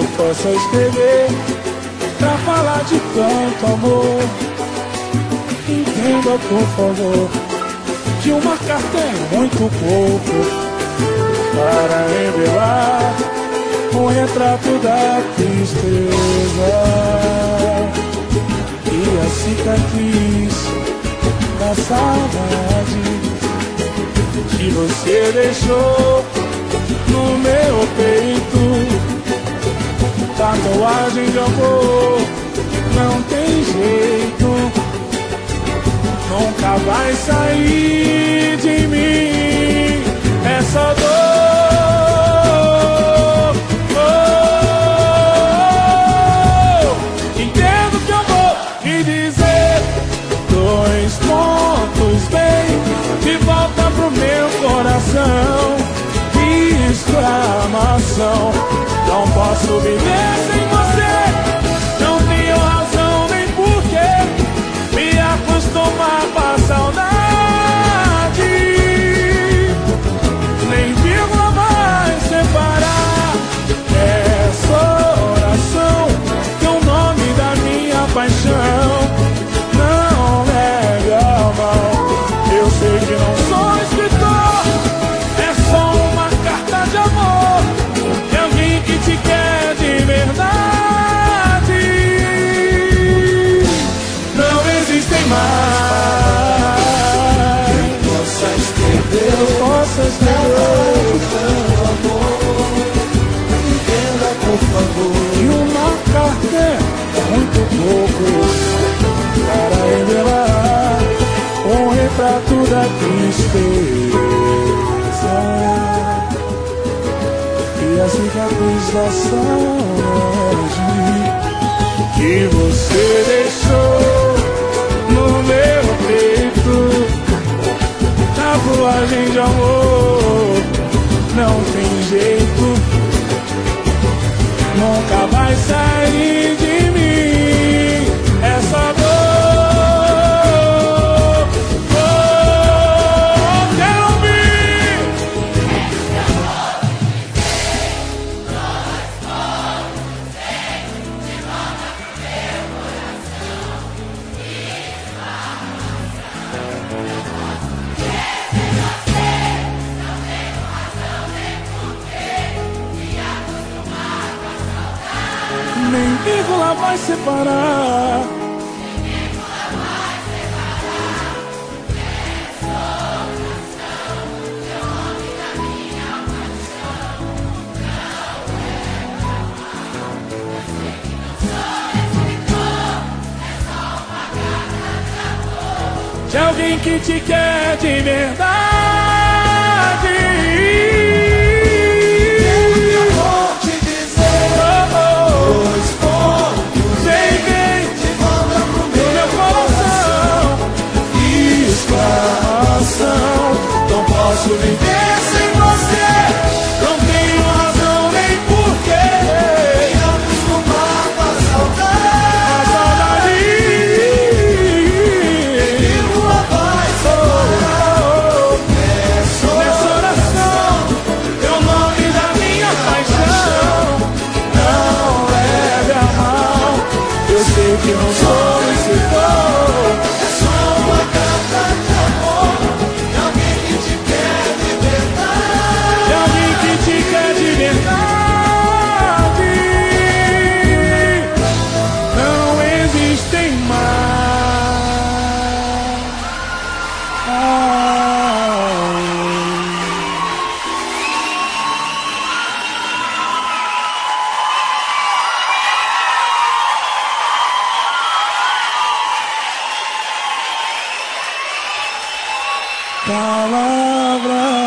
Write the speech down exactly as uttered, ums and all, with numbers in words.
eu possa escrever pra falar de tanto amor. Entenda, por favor, que uma carta é muito pouco para revelar um retrato da tristeza e a cicatriz da saudade que você deixou no meu peito. Tatuagem de amor não tem jeito, nunca vai sair de mim essa dor. Oh, entendo que eu vou me dizer dois pontos bem de volta pro meu coração. Que exclamação, não posso viver sem você. Não tenho razão nem porquê me acostumar com a saudade. Nem vírgula vai separar essa oração, que é o nome da minha paixão. Não leve a mal, eu sei que não sou escritor, é só uma carta de amor de alguém que te quer de verdade. Não existem mais. Eu possa escrever, eu possa escrever tanto amor. Entenda, por favor, que uma carta é muito pouco para revelar um retrato da tristeza e a cicatriz da saudade que você deixou no meu peito. Tatuagem de amor não tem jeito, nunca vai sair de mim essa dor. Oh, quero ouvir. Nem vírgula vai separar. De alguém que te quer de verdade. Não posso viver sem você. Não tenho razão nem porquê me acostumar com a saudade. A saudade vírgula vai separar nessa oração, é o nome da minha paixão. Não leve a mal, eu sei que não sou escritor, é só uma carta de amor. Não existem mais. Palavras